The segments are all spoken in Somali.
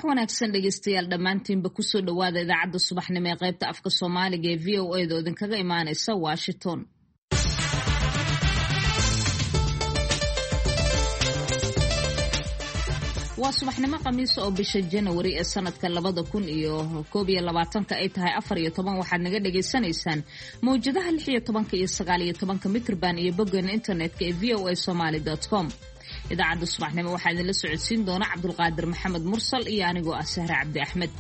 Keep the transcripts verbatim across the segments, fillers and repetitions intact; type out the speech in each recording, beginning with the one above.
subax wanaagsan dhegeystayaal dhammaantiinba kusoo dhawaada idaacadda subaxnimo ee qaybta afka Soomaaliga ee V O A da idinkaga imaanaysa Washington. waa subaxnimo khamiis oo bisha January ee sanadka labada kun iyo koob iyo labaatanka ay tahay afar iyo toban waxaad naga dhageysanaysaan mawjadaha lix iyo toban iyo sagaal iyo toban mitirban iyo boggeena internetka ee v o a somali dot com. idaacadda subaxnimo waxaa idinla socodsiin doona Cabdulqaadir Maxamed Mursal iyo anigoo ah Sahra Cabdi Axmed.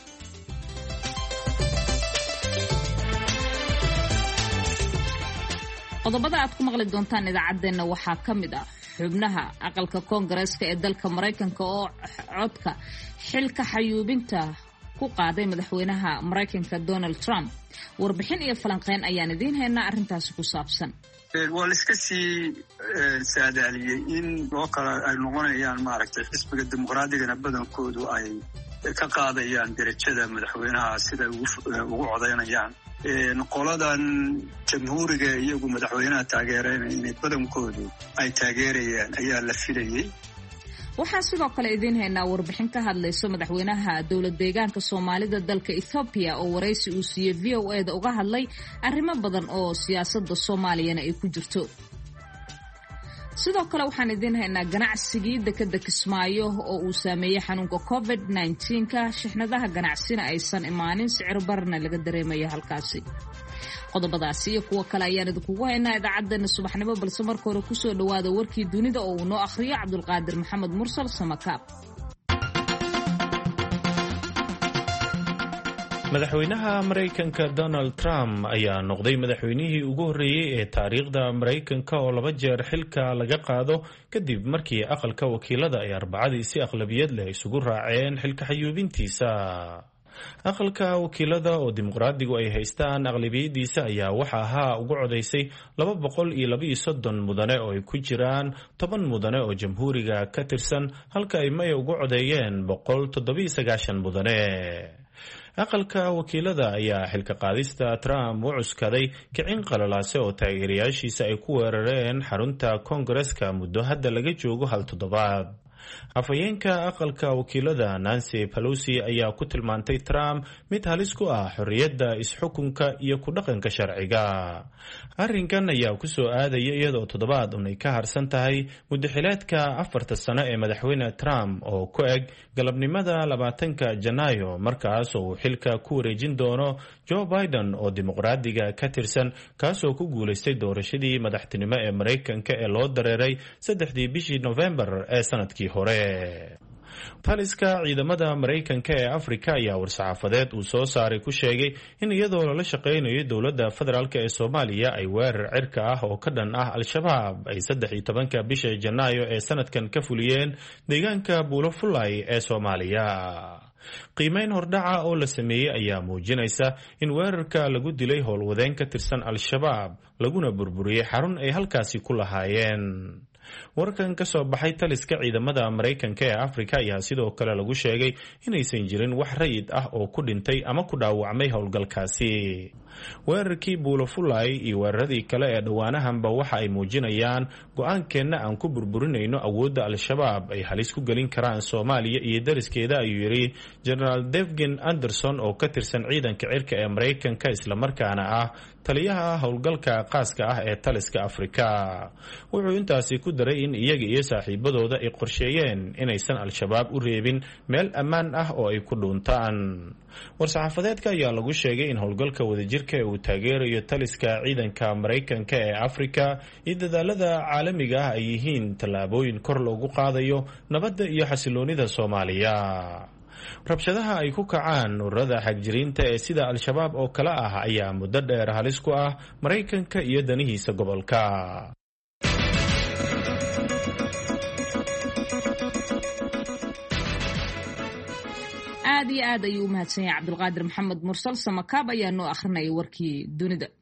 qodobada aad ku maqli doontaan idaacadeena waxaa ka mid ah xubnaha aqalka Koongareeska ee dalka Mareykanka oo codka xilka xayuubinta ku qaaday madaxweynaha Mareykanka Donald Trump. warbixin iyo falanqeyn ayaan idiin haynaa arrintaas ku saabsan. waa la iska sii saadaaliyey in loo kala ay noqonayaan maaragtay xisbiga dimuqraadiga badankoodu ay ka qaadayaan darajada madaxweynaha sida ugu codeynayaan qoladan jamhuuriga iyagu madaxweynaha taageerayna inay badankoodu ay taageerayaan ayaa la filayey. waxaa sidoo kale idiin haynaa warbixin ka hadlayso madaxweynaha dowlad deegaanka Soomaalida dalka Ethiopia oo waraysi uu siiyey V O A da uga hadlay arrimo badan oo siyaasadda Soomaaliyana ay ku jirto. sidoo kale waxaan idiin haynaa ganacsigii dekada Kismaayo oo uu saameeyay xanuunka covid nineteen ka shixnadaha ganacsina aysan imaanin sicir barna laga dareemayo halkaasi. qodobadaasi iyo kuwa kale ayaan idinkugu haynaa idaacadeena subaxnimo balse marka hore kusoo dhawaada warkii dunida oo uu noo akhriyo Cabdulqaadir Maxamed Mursal Samakaab. madaxweynaha Mareykanka Donald Trump ayaa noqday madaxweynihii ugu horreeyay ee taariikhda Mareykanka oo laba jeer xilka laga qaado kadib markii aqalka wakiilada ay arbacadii si aqlabiyad leh isugu raaceen xilka xayuubintiisa. aqalka wakiilada oo dimuqraadigu ay haystaan aqlabiyadiisa ayaa waxa ahaa ugu codaysay laba boqol iyo laba iyo soddon mudane oo ay ku jiraan toban mudane oo jamhuuriga ka tirsan halka ay may ugu codeeyeen boqol toddoba iyo sagaashan mudane. aqalka wakiilada ayaa xilka qaadista Trump u cuskaday kicin qalalaase oo taageerayaashiisa ay ku weerareen xarunta Koongareeska muddo hadda laga joogo hal toddobaad. afhayeenka aqalka wakiilada Nancy Pelosi ayaa ku tilmaantay Trump mid halis ku ah xorriyadda isxukunka iyo ku dhaqanka sharciga. arrinkan ayaa ku soo aadaya iyadoo toddobaad un ay ka harsan tahay muddaxileedka afarta sano ee madaxweyne Trump oo ku eg galabnimada labaatanka Janaayo markaas oo uu xilka ku wareejin doono Joe Biden oo dimuqraadiga ka tirsan kaasoo ku guulaystay doorashadii madaxtinimo ee Mareykanka ee loo dareeray saddexdii bishii November ee sanadkii hore. taliska ciidamada Mareykanka ee Afrika ayaa war-saxaafadeed uu soo saaray ku sheegay in iyadoo lala shaqeynayo dowladda federaalk ee Soomaaliya ay weerar cirka ah oo ka dhan ah Al-Shabaab ay saddex iyo tobanka bisha Janaayo ee sanadkan ka fuliyeen deegaanka Buulo Fulay ee Soomaaliya. qiimeyn hordhaca oo la sameeyey ayaa muujinaysa in weerarka lagu dilay howlwadeen ka tirsan Al-Shabaab laguna burburiyey xarun ay halkaasi ku lahaayeen. warkan ka soo baxay taliska ciidamada Mareykanka ee Afrika ayaa sidoo kale lagu sheegay inaysan jirin wax rayid ah oo ku dhintay ama ku dhaawacmay howlgalkaasi. weerarkii Buulo Fulay iyo weeraradii kale ee dhawaanahanba waxa ay muujinayaan go-aankeenna aan ku burburinayno awoodda Al-Shabaab ay halis ku gelin karaan Soomaaliya iyo dariskeeda ayuu yidhi General Devgen Anderson oo ka tirsan ciidanka cirka ee Mareykanka islamarkaana ah taliyaha howlgalka qaaska ah ee taliska Afrika. wuxuu intaasi ku daray in iyaga iyo saaxiibadooda ay qorsheeyeen inaysan Al-Shabaab u reebin meel ammaan ah oo ay ku dhuuntaan. war-saxaafadeedka ayaa lagu sheegay in howlgalka wadajirka ee uu taageerayo taliska ciidanka Mareykanka ee Afrika iyo dadaalada caalamiga ah ay yihiin tallaabooyin kor loogu qaadayo nabadda iyo xasiloonida Soomaaliya. rabshadaha ay ku kacaan ururada xagjiriinta ee sida Al-Shabaab oo kale ah ayaa muddo dheer halis ku ah Mareykanka iyo danihiisa gobolka. aad iyo aad ayuu u mahadsan yahay Cabdulqaadir Maxamed Mursal Samakaab ayaa noo akhrinaya warkii dunida.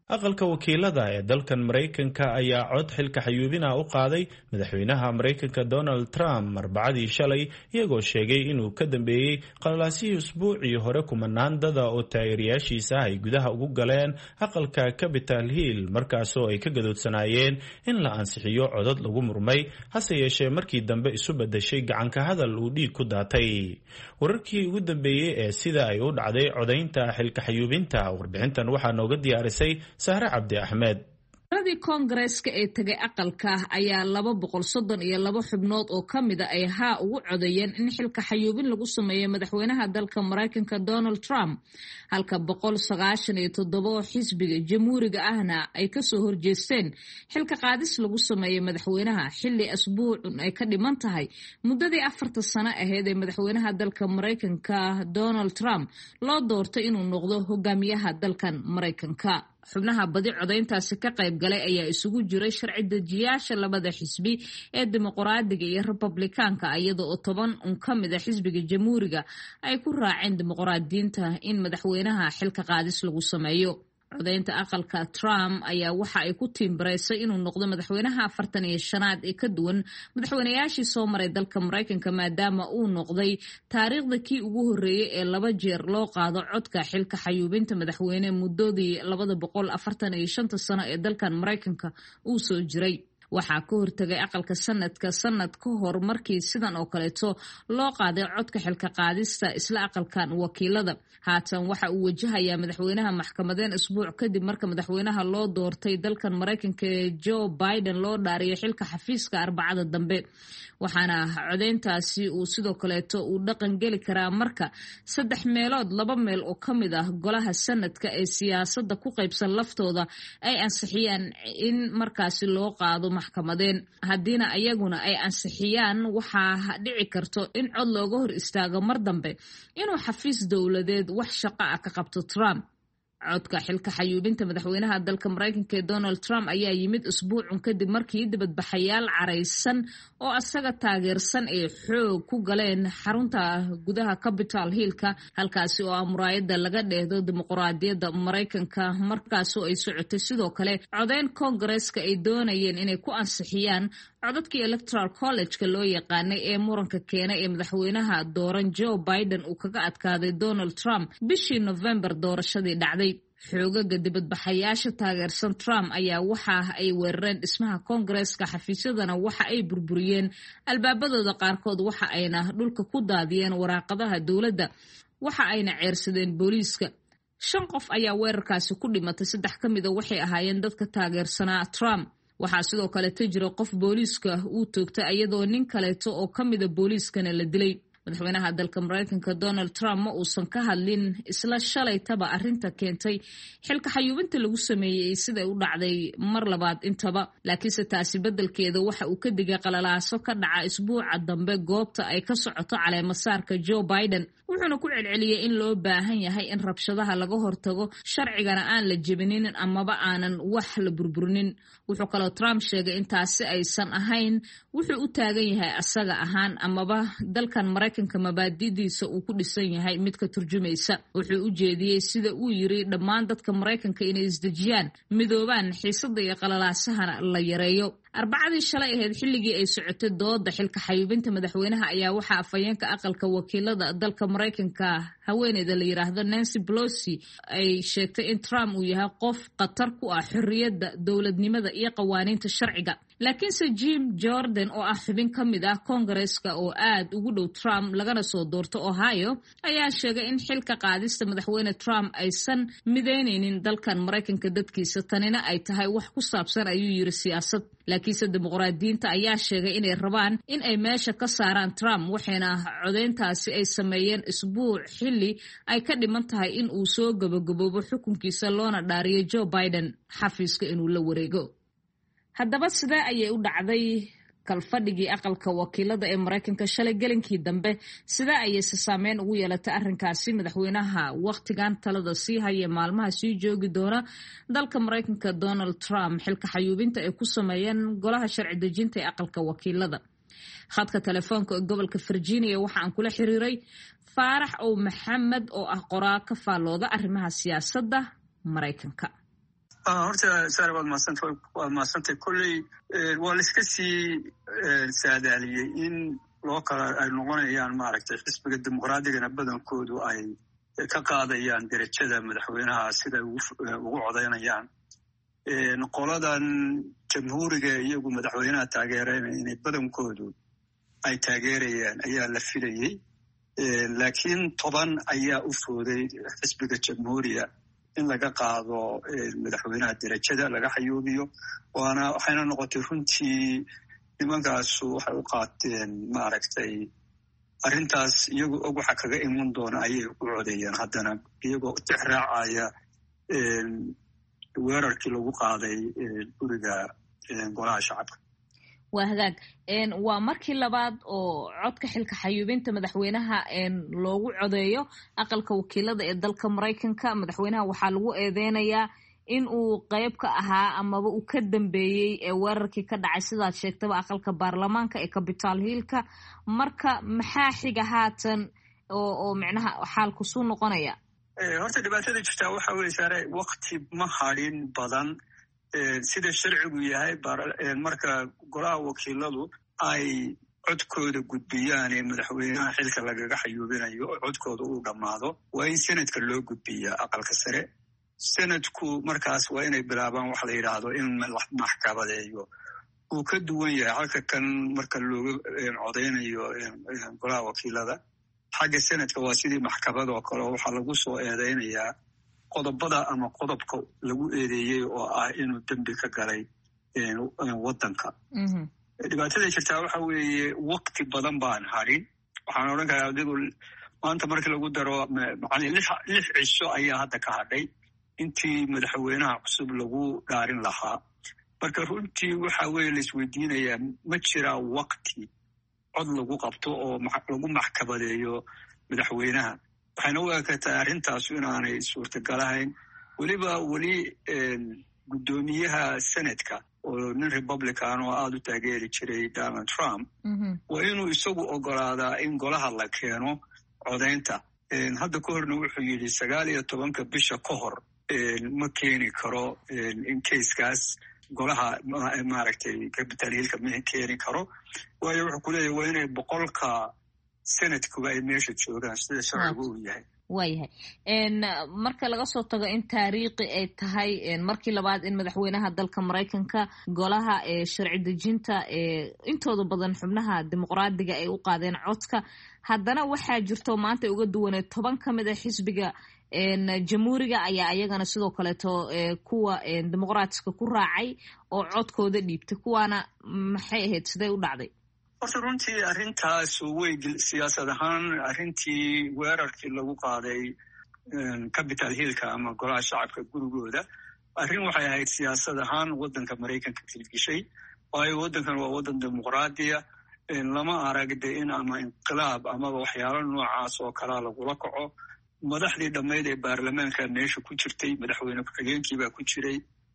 aqalka wakiilada ee dalkan Mareykanka ayaa cod xilka xayuubina u qaaday madaxweynaha Mareykanka Donald Trump arbacadii shalay iyagoo sheegay inuu ka dambeeyay qalalaasihii usbuucii hore kumanaan dada oo taageerayaashiisa ay gudaha ugu galeen aqalka Capitol Hill markaasoo ay ka gadoodsanaayeen in la ansixiyo codad lagu murmay hase yeeshee markii dambe isu bedeshay gacan ka hadal uu dhiig ku daatay. wararkii ugu dambeeyay ee sida ay u dhacday codaynta xilka xayuubinta warbixintan waxaa nooga diyaarisay Sahre Cabdi Ahmed. Radii Koongareeska ee tagay aqalka ayaa laba boqol soddon iyo laba xubnood oo kamid ah ay haa ugu codeeyeen in xilka xayuubin lagu sameeyo madaxweynaha dalka Mareykanka Donald Trump halka boqol sagaashan iyo toddoba xisbiga jamhuuriga ahna ay ka soo horjeesteen xilka qaadis lagu sameeyo madaxweynaha xilli asbuucun ay ka dhiman tahay muddadii afarta sano ahayd ee madaxweynaha dalka Mareykanka Donald Trump loo doortay inuu noqdo hogaamiyaha dalkan Mareykanka. xubnaha badi codayntaasi ka qayb galay ayaa isugu jiray sharci dejiyaasha labada xisbi ee dimuqraadiga iyo republikaanka iyada oo toban un ka mid ah xisbiga jamhuuriga ay ku raaceen dimuqraadiyiinta in madaxweynaha xilka qaadis lagu sameeyo. codaynta aqalka Trump ayaa waxa ay ku tiimbareysay inuu noqdo madaxweynaha afartan iyo shanaad ee ka duwan madaxweynayaashii soo maray dalka Mareykanka maadaama uu noqday taariikhda kii ugu horeeyay ee laba jeer loo qaado codka xilka xayuubinta madaxweyne muddadii laba boqol afartan iyo shan sano ee dalkan Mareykanka uu soo jiray. waxaa ka hortagay aqalka sanadka sanad ka hor markii sidan oo kaleeto loo qaaday codka xilka qaadista isla aqalkan wakiilada. haatan waxa uu wajahayaa madaxweynaha maxkamadeen isbuuc kadib marka madaxweynaha loo doortay dalkan Mareykanka Joe Biden loo dhaariyay xilka xafiiska arbacada dambe. waxaana codeyntaasi uu sidoo kaleeto uu dhaqan geli karaa marka saddex meelood laba meel oo ka mid ah golaha sanadka ee siyaasadda ku qaybsan laftooda ay ansixiyaan in markaasi loo qaado maxkamadeen. haddiina ayaguna ay ansixiyaan waxaa dhici karto in cod looga hor istaago mar dambe inuu xafiis dowladeed wax shaqo ah ka qabto Trump. codka xilka xayuubinta madaxweynaha dalka Mareykanka Donald Trump ayaa yimid usbuucun kadib markii dibadbaxayaal careysan oo asaga taageersan ay xoog ku galeen xarunta gudaha Capitol Hill-ka halkaasi oo muraayada laga dheehdo dimuqraadiyadda Mareykanka markaasoo ay socotay sidoo kale codeyn Koongareeska ay doonayeen inay ku ansixiyaan codadkii Electoral College-ka loo yaqaanay ee muranka keenay ee madaxweynaha dooran Joe Biden uu kaga adkaaday Donald Trump bishii November doorashadii dhacday. xoogaga dibadbaxayaasha taageersan Trump ayaa waxa ay weerareen dhismaha Koongareeska xafiisyadana waxa ay burburiyeen albaabadooda qaarkood waxa ayna dhulka ku daadiyeen waraaqadaha dowladda waxa ayna ceersadeen booliiska. shan qof ayaa weerarkaasi ku dhimatay saddex ka mid ah waxay ahaayeen dadka taageersanaa Trump. waxaa sidoo kale jira qof booliiska uu toogtay iyadoo nin kaleeto oo ka mid ah booliiskana la dilay. madaxweynaha dalka Mareykanka Donald Trump ma uusan ka hadlin isla shalaytaba arrinta keentay xilka xayuubinta lagu sameeyay sida u dhacday mar labaad intaba laakiinse taasi bedelkeeda waxa uu ka digay qalalaaso ka dhaca isbuuca dambe goobta ay ka socoto caleemo saarka Joe Biden. wuxuuna ku celceliyay in loo baahan yahay in rabshadaha laga hortago sharcigana aan la jebinin amaba aanan wax la burburinin. wuxuu kaloo Trump sheegay in taasi aysan ahayn wuxuu u taagan yahay asaga ahaan amaba dalkan Mareykanka mabaadidiisa uu ku dhisan yahay mid ka turjumaysa. wuxuu u jeediyay sida uu yiri dhammaan dadka Mareykanka inay isdejiyaan midoobaan xiisada iyo qalalaasahana la yareeyo. arbacadii shalay ahayd xilligii ay socotay dooda xilka xayuubinta madaxweynaha ayaa waxa afayeenka aqalka wakiilada dalka Mareykanka haweeneyda la yiraahdo Nancy Pelosi ay sheegtay in Trump uu yahay qof khatar ku ah xorriyadda dowladnimada iyo qawaaniinta sharciga. laakiinse Jim Jordan oo ah xubin ka mid ah Koongareeska oo aad ugu dhow Trump lagana soo doorto Ohio ayaa sheegay in xilka qaadista madaxweyne Trump aysan mideyneynin dalkan Mareykanka dadkiisa tanina ay tahay wax ku saabsan ayuu yiri siyaasad. laakiinse dimuqraadiyiinta ayaa sheegay inay rabaan in ay meesha ka saaraan Trump waxayna codeyntaasi ay sameeyeen isbuuc xilli ay ka dhiman tahay in uu soo gabagaboobo xukunkiisa loona dhaariyo Joe Biden xafiiska inuu la wareego. haddaba sidee ayay u dhacday kalfadhigii aqalka wakiilada ee Mareykanka shalay gelinkii dambe sidee ayay saameyn ugu yeelatay arrinkaasi madaxweynaha waqtigan talada sii haya maalmaha sii joogi doona dalka Mareykanka Donald Trump xilka xayuubinta ay ku sameeyeen golaha sharci dejinta ee aqalka wakiilada. khadka telefoonka ee gobolka Virginia waxa aan kula xiriiray Faarax oo Maxamed oo ah qoraa ka faalooda arrimaha siyaasadda Mareykanka. horta saare waad maasanta waad maasantay kolley waa la iska sii saadaaliyey in loo kala ay noqonayaan maaragtay xisbiga dimuqraadigana badankoodu ay ka qaadayaan derajada madaxweynaha sida ugu codaynayaan qoladan jamhuuriga iyagu madaxweynaha taageereynaya inay badankoodu ay taageerayaan ayaa la filayey laakiin toban ayaa u fooday xisbiga jamhuuriya in laga qaado madaxweynaha derajada laga xayuubiyo waana waxayna noqotay runtii nimankaasu waxay u qaateen maaragtay arrintaas iyagoo og waxa kaga iman doona ayay u codeeyeen haddana iyagoo tix raacaya weerarkii lagu qaaday guriga golaha shacabka waa hagaag waa markii labaad oo codka xilka xayuubinta madaxweynaha loogu codeeyo aqalka wakiilada ee dalka maraykanka madaxweynaha waxaa lagu eedeynayaa in uu qayb ka ahaa amaba uu ka dambeeyey ee weerarkii ka dhacay sidaad sheegtaba aqalka baarlamaanka ee capital hillka marka maxaa xiga haatan oo oo micnaha xaalku suu noqonaya horta dhibaatada jirtaa waxa weye saare wakti ma hadhin badan sida sharcigu yahay marka golaha wakiiladu ay codkooda gudbiyaan ee madaxweynaha xilka lagaga xayuubinayo oo codkooda uu dhammaado waa in senadka loo gudbiyaa aqalka sare senadku markaas waa inay bilaabaan wax la yidhaahdo in la maxkamadeeyo uu ka duwan yahay halka kan marka looga codaynayo golaha wakiilada xagga senadka waa sidii maxkamad oo kale oo waxaa lagu soo eedeynayaa qodobada ama qodobka lagu eedeeyey oo ah inuu dembi ka galay waddanka dhibaatada jirtaa waxa weeye wakti badan baan hadhin waxaan odhan karaa adigu maanta markii lagu daro macnii lix lix cisho ayaa hadda ka hadhay intii madaxweynaha cusub lagu dhaarin lahaa marka runtii waxa weeye la isweydiinayaa ma jiraa wakti cod lagu qabto oo lagu maxkamadeeyo madaxweynaha waxayna u ekatay arrintaasu inaanay suurtagalahayn weliba weli guddoomiyaha senadka oo nin republican oo aada u taageeri jiray donald trump waa inuu isagu ogolaadaa in golaha la keeno codaynta hadda ka horna wuxuu yidhi sagaal iyo tobanka bisha ka hor ma keeni karo in kayskaas golaha maaragtay capital hillka ma keeni karo waayo wuxuu ku leeyahy waa inay boqolka senadkuba ay meesha joogaan sida sharcigu uu yahay waayahay marka laga soo tago in taariikhi ay tahay markii labaad in madaxweynaha dalka maraykanka golaha ee sharci dejinta ee intooda badan xubnaha dimuqraadiga ay u qaadeen codka haddana waxaa jirto maanta ay uga duwaneed toban ka mid a xisbiga jamhuuriga ayaa ayagana sidoo kaleeto kuwa dimuqraatiska ku raacay oo codkooda dhiibtay kuwaana maxay ahayd siday u dhacday horta runtii arrintaas way siyaasad ahaan arrintii weerarkii lagu qaaday capital hillka ama golaha shacabka gurigooda arrin waxay ahayd siyaasad ahaan waddanka maraykanka tilgishay waayo waddankan waa waddan dimuqraadiya lama aragde in ama inqilaab amaba waxyaalo noocaas oo kalaa lagula kaco madaxdii dhammayd ee baarlamaanka meesha ku jirtay madaxweyne ku-xigeenkii baa ku jiray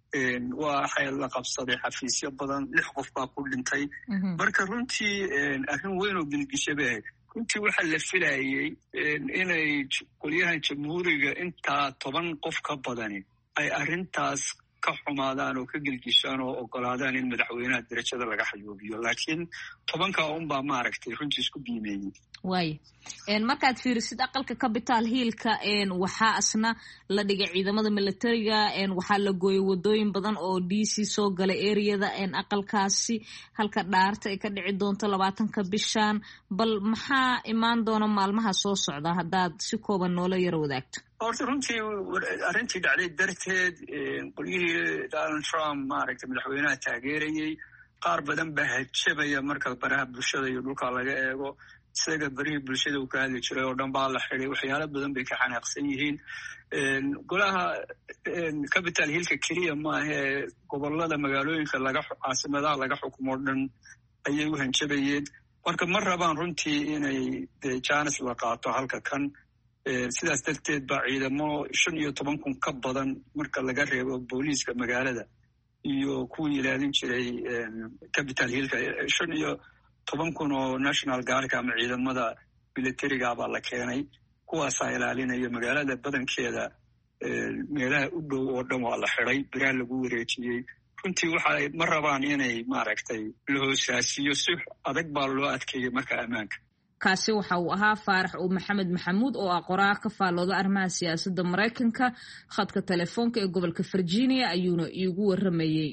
waxay la qabsaday xafiisyo badan lix qof baa ku dhintay marka runtii arrin weyn oo gilgisha bay ahayd runtii waxaa la filayey inay qolyahan jamhuuriga intaa toban qof ka badani ay arrintaas ka xumaadaan oo ka gilgishaan oo ogolaadaan in madaxweynaha derajada laga xayuubiyo laakiin tobankaa unbaa maaragtay runtii isku biimeeyey waaya markaad fiirisid aqalka capital hillka waxaa asna la dhigay ciidamada militariga waxaa la gooyay wadooyin badan oo d c soo galay ereyada aqalkaasi halka dhaarta ay ka dhici doonto labaatanka bishan bal maxaa imaan doona maalmaha soo socda haddaad si kooban noola yaro wadaagto horta runtii arrintii dhacday darteed qolyihii donald trump maaragtay madaxweynaha taageerayey qaar badan baa hajabaya marka baraha bulshada iyo dhulka laga eego isaga barihii bulshada uu ka hadli jiray oo dhan baa la xiday waxyaalo badan bay ka xanaaqsan yihiin golaha capital hillka keliya maahee gobolada magaalooyinka laga caasimadaha laga xukumo o dhan ayay u hanjabayeen marka ma rabaan runtii inay dee janis la qaato halka kan sidaas darteed baa ciidamo shan iyo toban kun ka badan marka laga reebo booliiska magaalada iyo kuwii ilaalin jiray capital hillka shan iyo toban kun oo national guardka ama ciidamada militariga baa la keenay kuwaasaa ilaalinaya magaalada badankeeda meelaha u dhow oo dhan waa la xiday, biraa lagu wareejiyey. runtii waxay ma rabaan inay maaragtay la hoosaasiyo, si adag baa loo adkeeyey marka ammaanka. kaasi waxa uu ahaa faarax uu maxamed maxamuud oo ah qoraa ka faallooda arrimaha siyaasadda Maraykanka. khadka telefoonka ee gobolka Virginia ayuuna iigu waramayey.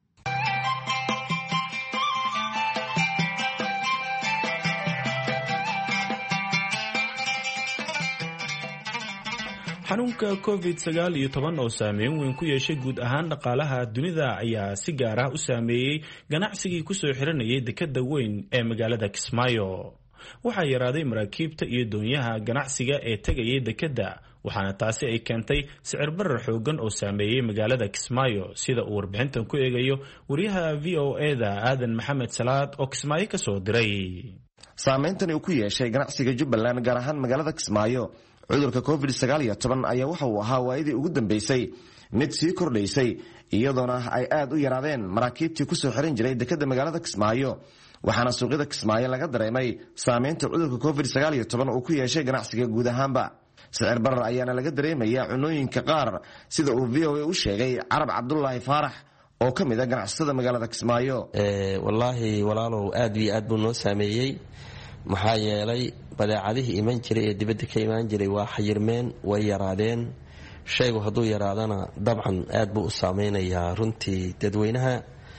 xanuunka covid sagaal iyo toban oo saameyn weyn ku yeeshay guud ahaan dhaqaalaha dunida ayaa si gaar ah u saameeyey ganacsigii kusoo xiranayay dekedda weyn ee magaalada Kismaayo. waxaa yaraaday maraakiibta iyo doonyaha ganacsiga ee tegayay dekedda, waxaana taasi ay keentay sicir barar xoogan oo saameeyey magaalada Kismaayo, sida uu warbixintan ku eegayo wariyaha V O A-da Aadan Maxamed Salaad oo Kismaayo ka soo diray. saameyntani uu ku yeeshay ganacsiga Jubbaland gaar ahaan magaalada Kismaayo cudurka covid sagaal iyo toban ayaa waxa uu ahaa waayadii ugu dambeysay mid sii kordhaysay, iyadoona ay aad u yaraadeen maraakiibtii kusoo xiran jiray dekedda magaalada Kismaayo. waxaana suuqyada Kismaayo laga dareemay saameynta cudurka covid sagaal iyo toban uu ku yeeshay ganacsiga guud ahaanba. sicir barar ayaana laga dareemayaa cunooyinka qaar, sida uu V O A u sheegay Carab Cabdullaahi Faarax oo ka mid ah ganacsatada magaalada Kismaayo. wallaahi walaalow aad iyo aad buu noo saameeyey, maxaa yeelay badeecadihii iman jiray ee dibadda ka imaan jiray waa xayirmeen, way yaraadeen. shaygu hadduu yaraadana dabcan aad buu u saameynayaa runtii dadweynaha.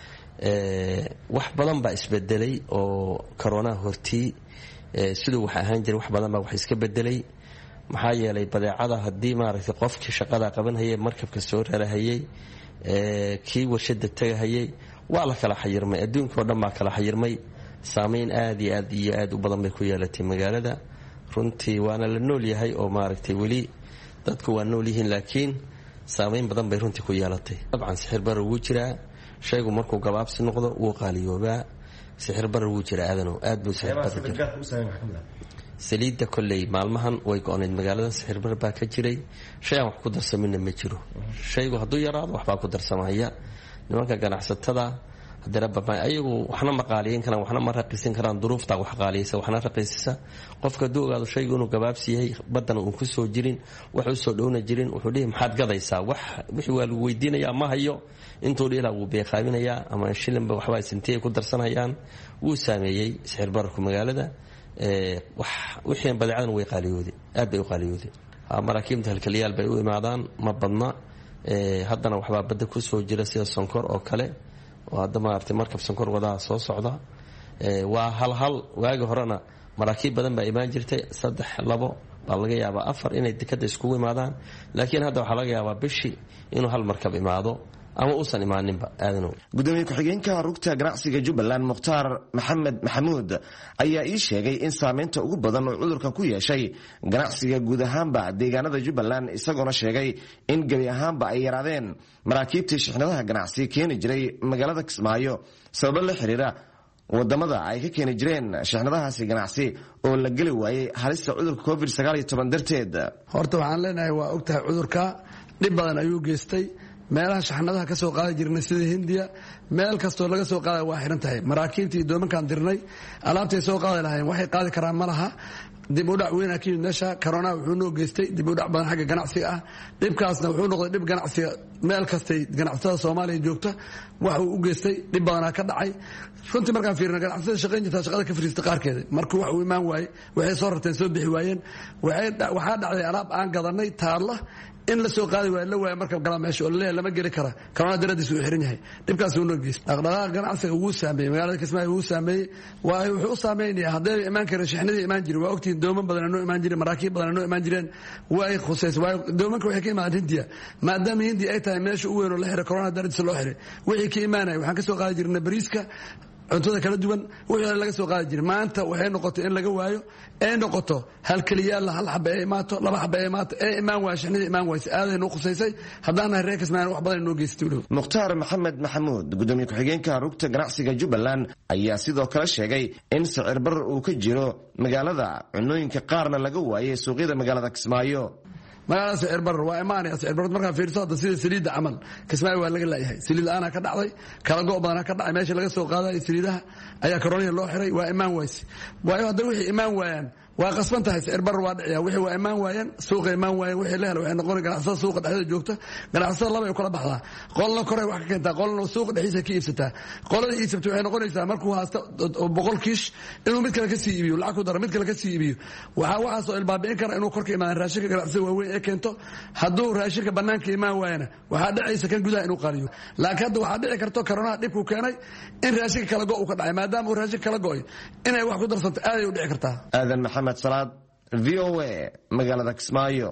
wax badan baa isbedelay oo koronaha hortii siduu wax ahaan jiray wax badan baa wax iska bedelay. maxaa yeelay badeecada haddii maaragtay qofkii shaqada qabanhayay markabka soo rarahayay kii warshada tagahayay waa la kala xayirmay, adduunka oo dhan baa kala xayirmay. saameyn aad iyo aad iyo aad u badan bay ku yeelatay magaalada runtii, waana la nool yahay oo maaragtay weli dadku waa nool yihiin, laakiin saameyn badan bay runtii ku yeelatay. dabcan sixir barar wuu jiraa, shaygu markuu gabaabsi noqdo wuu qaaliyoobaa. sixir barar wuu jiraa aadanow, aad buu sixir barar jiraa. saliidda kolley maalmahan way go-oneyd magaalada, sixir barar baa ka jiray. shay aan wax ku darsamina ma jiro. shaygu hadduu yaraado waxbaa ku darsamaya. nimanka ganacsatada ayagu waxna ma qaaliyin karaan, waxna ma raqiisin karaan. duruuftaa wax qaaliyaysa waxna raqiisisa. qofka hadduu ogaado shaygu inuu gabaabsi yahay, baddana uun ku soo jirin, wax u soo dhowna jirin, wuxuu dhihi maxaad gadaysaa, wax wixii waa lagu weydiinayaa ma hayo. intuu dhihilaa wuu beeqaabinayaa ama shilinba waxba sintiyay ku darsanayaan. wuu saameeyey sixir bararku magaalada. wixii badeecadan way qaaliyoodeen, aad bay u qaaliyoodeen. maraakiibta halkaliyaal bay u imaadaan, ma badna. haddana waxbaa badda ku soo jira sida sonkor oo kale, oo hadda maaragtay markab sonkor wadaha soo socda. waa hal hal. waagi horena maraakiib badan baa imaan jirtay, saddex labo baa laga yaabaa afar inay dekada iskugu imaadaan, laakiin hadda waxaa laga yaabaa bishii inuu hal markab imaado ama uusan imaaninba. aadanow gudoomiye ku-xigeenka rugta ganacsiga Jubbaland Mukhtaar Maxamed Maxamuud ayaa ii sheegay in saameynta ugu badan oo cudurkan ku yeeshay ganacsiga guud ahaanba deegaanada Jubbaland, isagoona sheegay in gebi ahaanba ay yaraadeen maraakiibtii shixnadaha ganacsi keeni jiray magaalada Kismaayo sababo la xiriira wadamada ay ka keeni jireen shixnadahaasi ganacsi oo la geli waayey halista cudurka covid sagaal iyo toban darteed. horta waxaan leenahay waa ogtahay cudurka dhib badan ayuu geystay. meelaha shaxnadaha ka soo qaadi jirnay sida Hindiya, meel kastoo laga soo qaaday waa xiran tahay. maraakiibtii doomankaan dirnay alaabtay soo qaadi lahayn waxay qaadi karaan ma laha. dib u dhac weyn ka yimid meesha. corona wuxuu noo geystay dib u dhac badan xagga ganacsiga ah. dhibkaasna wuxuu noqday dhib ganacsiga meel kastay ganacsatada Soomaaliya joogta wax uu u geystay dhib badan ka dhacay. runtii markaan fiirino ganacsatada shaqayn jirta shaqada ka fariistay qaarkeeda markuu wax uu imaan waayay waxay soo rarteen soo bixi waayeen. waxaa dhacday alaab aan gadanay taalla in la soo qaadi waayo la waayo markab galaa meesha oo leeyahay lama geli kara. corona daradiis uu xiran yahay. dhibkaas uu noo geystay. dhaqdhaqaaqa ganacsiga wuu saameeyey magaalada Kismaayo, wuu saameeyey. waa wuxuu u saameeyay hadday imaan kareen shixnadii imaan jiray. waa ogtiin dooman badan noo imaan jireen, maraakiib badan noo imaan jireen. waa ay khuseys waa doomanka waxay ka imaan Hindiya, maadaama Hindiya ay tahay meesha u weyn oo la xiray corona daradiis loo xiray. wixii ka imaanay waxaan ka soo qaadi jirnay bariiska, cuntada kala duwan, wixii laga soo qaadi jiray. maanta waxay noqotay in laga waayo, ee noqoto hal kaliyaal hal xabba ee imaato, laba xabba ee imaato, ee imaan waa shixnadii imaan waayay. aaday noo khuseysay. haddana reer Kismaayo wax badan noo geystay. Mukhtaar Maxamed Maxamuud gudoomiye ku-xigeenka rugta ganacsiga Jubbaland ayaa sidoo kale sheegay in sicir barar uu ka jiro magaalada, cunooyinka qaarna laga waayay suuqyada magaalada Kismaayo. magaalada sicir barar waa imaanaya. sicir barar markaa fiiriso hadda sida saliidda camal Kismaayo waa laga laayahay. saliid la'aana ka dhacday, kala go' badana ka dhacay. meesha laga soo qaaday saliidaha ayaa corona loo xiray, waa imaan wayse. waayo hadda wixii imaan waayaan waa qasban tahay sicir barar waa dhiciyaa wixii waa imaan waayeen suuqa imaan waayeen wixii la helo waxay noqon ganacsada suuqa dhexdeeda joogta ganacsada laba ay kala baxdaa qolna koray wax ka keentaa qolna suuqa dhexdiisa ka iibsataa qolada iibsatay waxay noqonaysaa markuu haasto boqol kiish inuu mid kale ka sii iibiyo lacag ku daro mid kale ka sii iibiyo waxaa waxaasoo ilbaabicin kara inuu korka imaan raashinka ganacsada waaweyn ee keento hadduu raashinka bannaanka imaan waayana waxaa dhacaysa kan gudaha inuu qariyo laakiin hadda waxaa dhici karto koronaha dhibkuu keenay in raashinka kala go' uu ka dhacay maadaama uu raashinka kala go'ay inay wax ku darsanto aaday u dhici kartaa. aadan maxamed salaad v o a magaalada Kismaayo.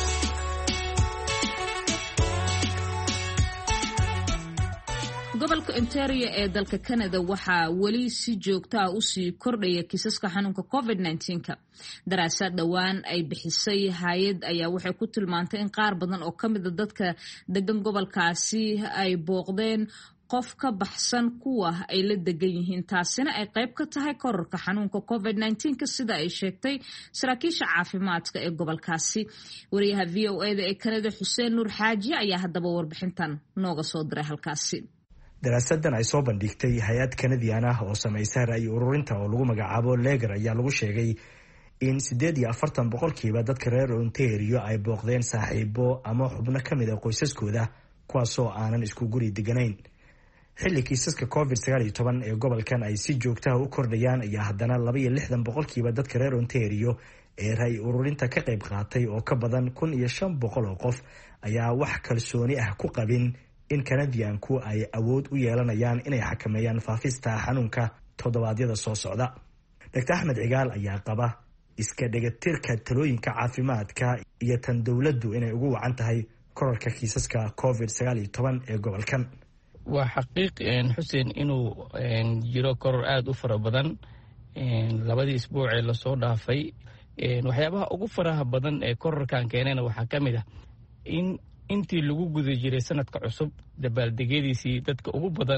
gobolka Ontario ee dalka Canada waxaa weli si joogto ah u sii kordhaya kiisaska xanuunka covid nineteen-ka. daraasad dhawaan ay bixisay hay'ad ayaa waxay ku tilmaantay in qaar badan oo ka mid ah dadka degan gobolkaasi ay booqdeen qof ka baxsan kuwa ay la degan yihiin taasina ay qayb ka tahay kororka xanuunka covid nineteen-ka sida ay sheegtay saraakiisha caafimaadka ee gobolkaasi. wariyaha v o a da ee Canada Xuseen Nuur Xaaji ayaa haddaba warbixintan nooga soo diray halkaasi. daraasadan ay soo bandhigtay hay-ad Canadian ah oo samaysa ra'yi ururinta oo lagu magacaabo Leger ayaa lagu sheegay in sideed iyo afartan boqolkiiba dadka reer Ontario ay booqdeen saaxiibo ama xubno ka mid ah qoysaskooda kuwaasoo aanan isku guri deganayn. xilli kiisaska covid sagaal iyo toban ee gobolkan ay si joogto ah u kordhayaan ayaa haddana laba iyo lixdan boqolkiiba dadka reer Ontario ee ra'yi ururinta ka qayb qaatay oo ka badan kun iyo shan boqol oo qof ayaa wax kalsooni ah ku qabin in Canadianku ay awood u yeelanayaan inay xakameeyaan faafista xanuunka toddobaadyada soo socda. Doctor Axmed Cigaal ayaa qaba iska dhegatirka talooyinka caafimaadka iyo tan dowladdu inay ugu wacan tahay kororka kiisaska covid sagaal iyo toban ee gobolkan. waa xaqiiq Xuseen inuu jiro koror aad u fara badan labadii isbuuc ee lasoo dhaafay. waxyaabaha ugu faraha badan ee kororkan keenayna waxaa ka mid ah in intii lagu guda jiray sanadka cusub dabaaldegyadiisii dadka ugu badan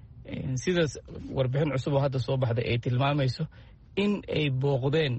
sidaas warbixin cusub oo hadda soo baxday ay tilmaamayso in ay booqdeen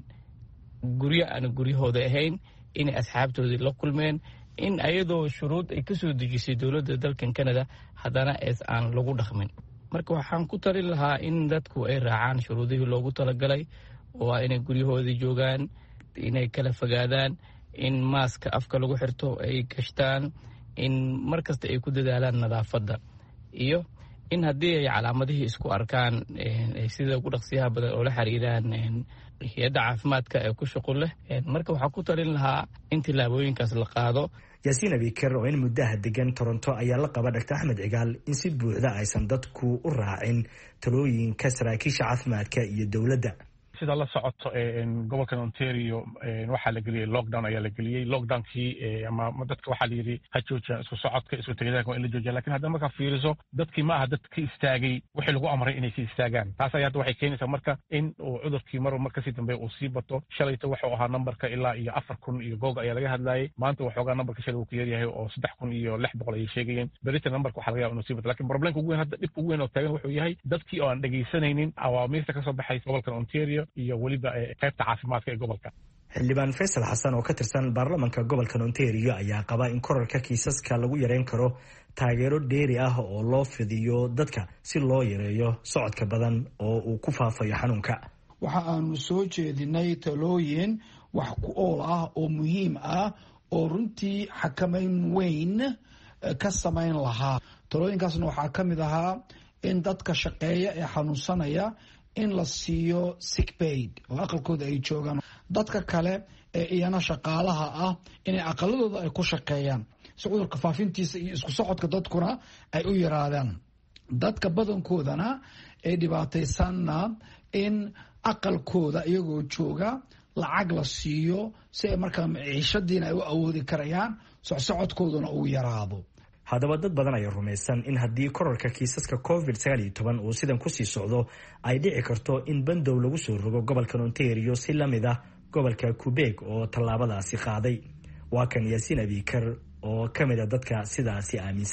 guryo aan guryahooda ahayn, inay asxaabtoodii la kulmeen, in ayadoo shuruud ay kasoo dejisay dowladda dalkan Canada haddana ees aan lagu dhaqmin. marka waxaan ku talin lahaa in dadku ay raacaan shuruudihii loogu talagalay oo ah inay guryahoodii joogaan, inay kala fogaadaan, in maaska afka lagu xirto ay gashtaan, in markasta ay ku dadaalaan nadaafadda, iyo in haddii ay calaamadihii isku arkaan sida ugu dhaqsiyaha badan oo la xiriiraan hay-adda caafimaadka ee ku shuqul leh. marka waxaa ku talin lahaa in tillaabooyinkaas la qaado. yaasiin abiker oo in muddaha degan Toronto ayaa la qaba Doctor Axmed Cigaal in si buuxda aysan dadku u raacin talooyinka saraakiisha caafimaadka iyo dowladda. sida la socoto gobolkan Ontario waxaa la geliyay lockdown ayaa la geliyay lockdownkii ama dadka waxaa la yiri ha joojiyaan isku socodka isku tagayaan in la joojiyo, laakiin hadda marka fiiriso dadkii ma aha dadkii istaagay wixii lagu amray inay si istaagaan. taas ayaa hadda waxay keenaysaa marka in uu cudurkii mar marka si dambe uu sii bato. shalayta wuxuu ahaa numberka ilaa iyo afar kun iyo goog ayaa laga hadlayay, maanta wuxuu ogaa numberka shalay uu ku yar yahay oo saddex kun iyo lix boqol ay sheegayeen. berita numberka waxaa laga yaabaa inuu sii bato, laakiin problemka ugu weyn hadda dhibka ugu weyn oo taagan wuxuu yahay dadkii oo aan dhageysanaynin awaamiirta ka soo baxay gobolkan Ontario iyo waliba qaybta caafimaadka ee gobolka. xildhibaan Faysal Xasan oo ka tirsan baarlamaanka gobolka Ontario ayaa qaba in kororka kiisaska lagu yareyn karo taageero dheeri ah oo loo fidiyo dadka si loo yareeyo socodka badan oo uu ku faafayo xanuunka. waxa aanu soo jeedinay talooyin wax ku ool ah oo muhiim ah oo runtii xakameyn weyn ka samayn lahaa. talooyinkaasna waxaa ka mid ahaa in dadka shaqeeya ee xanuunsanaya in la siiyo sick paid oo aqalkooda ay joogaan. dadka kale ee iyana shaqaalaha ah inay aqaladooda ay ku shaqeeyaan si cudurka faafintiisa iyo isku socodka dadkuna ay u yaraadaan. dadka badankoodana ee dhibaataysanna in aqalkooda iyagoo jooga lacag la siiyo si ay markaa maciishadiina ay u awoodi karayaan, socsocodkooduna uu yaraado. haddaba dad badan ayaa rumaysan in haddii kororka kiisaska covid sagaal iyo toban uu sidan kusii socdo ay dhici karto in bandow lagu soo rogo gobolkan Ontario si lamid ah gobolka Quebec oo tallaabadaasi qaaday. waa kan Yaasiin Abiker oo ka mid ah dadka sidaasi aaminsan.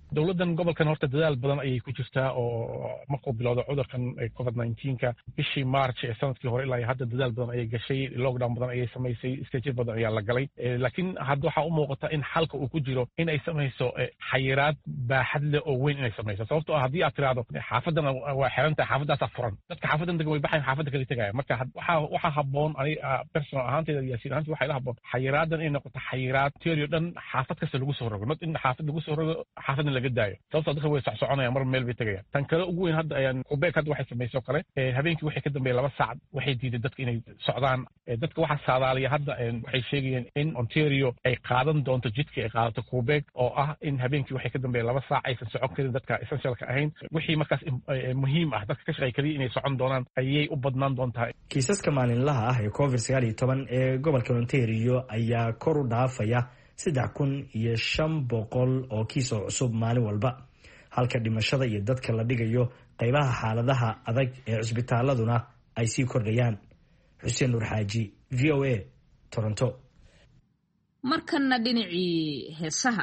dowladdan gobolkan horta dadaal badan ayay ku jirtaa oo markuu bilowda cudurkan covid nineteenka bishii march ee sanadkii hore ilaa hadda dadaal badan ayay gashay lockdown badan ayay samaysay stage badan ayaa la galay laakiin hadda waxaa u muuqata in xalka uu ku jiro in ay samayso xayiraad baaxad leh oo weyn inay samayso sababtoo ah haddii aad tiraahdo xaafadan waa xiran tahay xaafadaasaa furan dadka xaafadan degan way baxayan xaafadda kala tegaya marka waxaa waxaa habboon aniga personal ahaanteyda yaasiin ahaantii waxaa ila habboon xayiraadan inay noqoto xayiraad teorio dhan xaafad kasta lagu soo rogo not in xaafad lagu soo rogo xaafadna laga daayo sababtoo dadka way socsoconayaan mar meel bay tegayaan tan kale ugu weyn hadda ayaan qubeek hadda waxay samaysoo kale habeenkii waxay ka dambeeyay laba saacad waxay diiday dadka inay socdaan dadka waxaa saadaaliya hadda waxay sheegayeen in Ontario ay qaadan doonto jidka ay qaadato qubeek oo ah in habeenkii waxay ka dambeeyay laba saac aysan socon karin dadka essentialka ahayn wixii markaas muhiim ah dadka ka shaqeeya kaliya inay socon doonaan ayay u badnaan doontaa kiisaska maalinlaha ah ee covid sagaal iyo toban ee gobolka Ontario ayaa kor u dhaafaya saddex kun iyo shan boqol oo kiis oo cusub maalin walba halka dhimashada iyo dadka la dhigayo qaybaha xaaladaha adag ee cisbitaaladuna ay sii kordhayaan. Xuseen Nur Xaaji, V O A, Toronto. markana dhinacii heesaha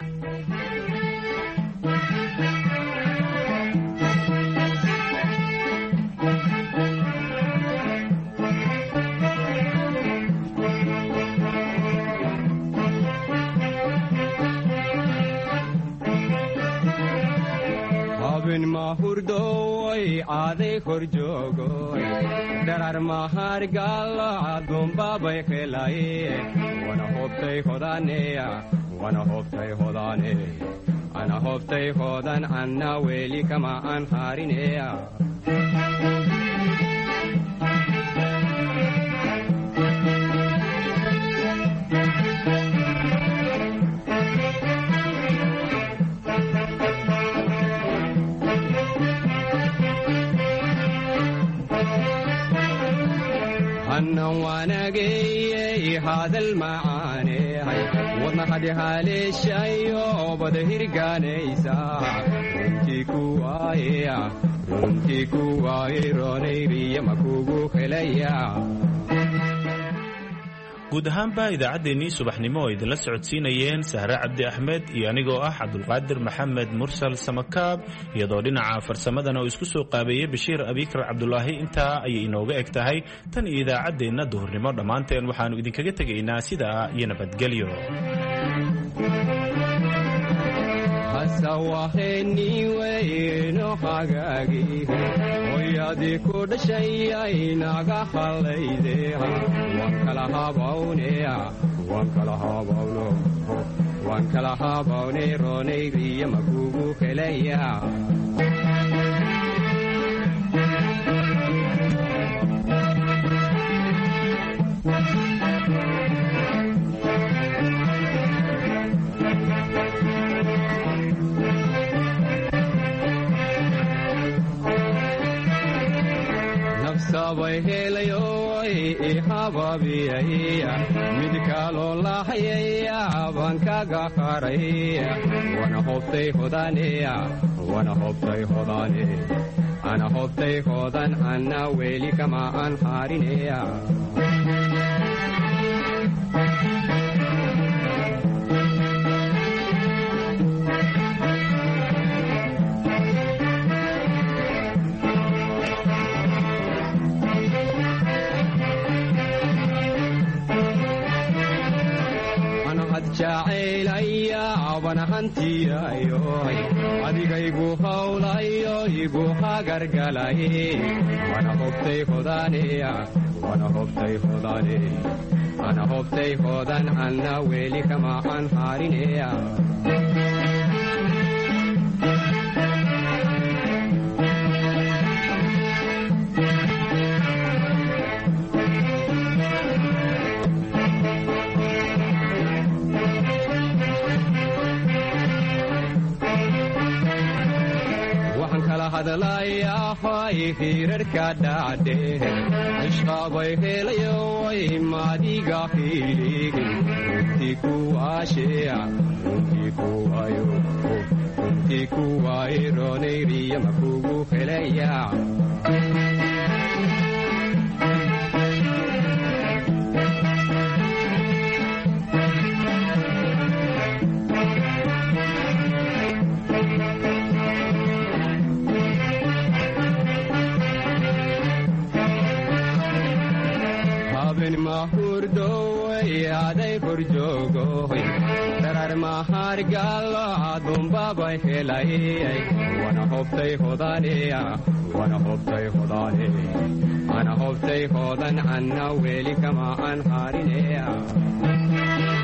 mahurdoy aaday kor joogoy dharar mahargala dumbabay kelay wana hobtay hodaneya wana hobtay hodane ana hobtay hodan anna weli kama an harineya أنا وأنا جاي هذا المعاني وما حد حالي شيء وبدهير جانيسا رنتي كوايا رنتي كواي روني بيا مكوبو خليا guud ahaanba idaacaddeenii subaxnimo oo idinla socodsiinayeen Sahra Cabdi Axmed iyo anigoo ah Cabdulqaadir Maxamed Mursal Samakaab iyadoo dhinaca farsamadana oo isku soo qaabeeyay Bashiir Abikar Cabdulaahi intaa ayay inooga eg tahay tan iyo idaacaddeenna duhurnimo dhammaanteen waxaanu idinkaga tegaynaa sidaa iyo nabadgelyo. sawaheni weyno hagaagi oyadi ku dhashay naga halayde wan kala habawneya wan kala habawno wan kala habawne ronayriya makugu kelaya sabay helayo ee hababiyaya mid kalo lahayaya bankaga qaraya wana hobtay hodaneya wana hobtay hodane ana hobtay hodan anna weli kama an harineya jacaylaya abana hantiyayo adigaygu hawlayo igu hagargalaye wana hobtay hodaneya wana hobtay hodane ana hobtay hodan anna weli kama an harineya hadalaya hay hirarka dhacde ishqabay helayo ay madiga filig tiku ashea tiku ayo tiku ay ronayriya makugu helaya darar mahargalo adumbabay helay wana hobtay hodaniya wana hobtay hodani ana hobtay hodan anna weli kama an harineya